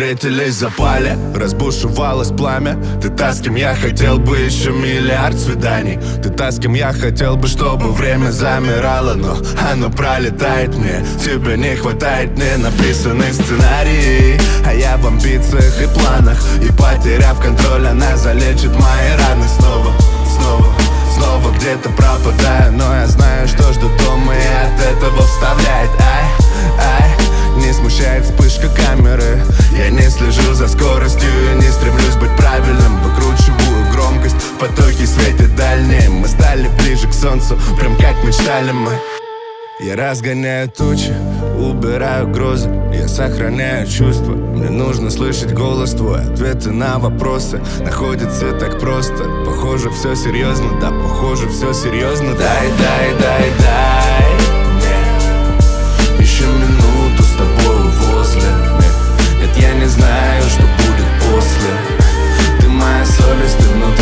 встретились в запале, разбушевалось пламя. Ты та, с кем я хотел бы еще миллиард свиданий. Ты та, с кем я хотел бы, чтобы время замирало. Но оно пролетает мне, тебе не хватает мне написанный сценарий. А я в амбициях и планах, и потеряв контроль, она залечит мои раны снова, снова. Снова где-то пропадаю, но я знаю, что жду дома, и от этого вставляет. Не смущает вспышка камеры. Я не слежу за скоростью и не стремлюсь быть правильным. Выкручиваю громкость, в потоке светит дальние. Мы стали ближе к солнцу, прям как мечтали мы. Я разгоняю тучи, убираю грозы. Я сохраняю чувства, мне нужно слышать голос твой. Ответы на вопросы находятся так просто. Похоже, все серьезно, да, похоже, все серьезно. Дай мне еще минуту с тобой возле. Нет, я не знаю, что будет после. Ты моя совесть, ты внутри.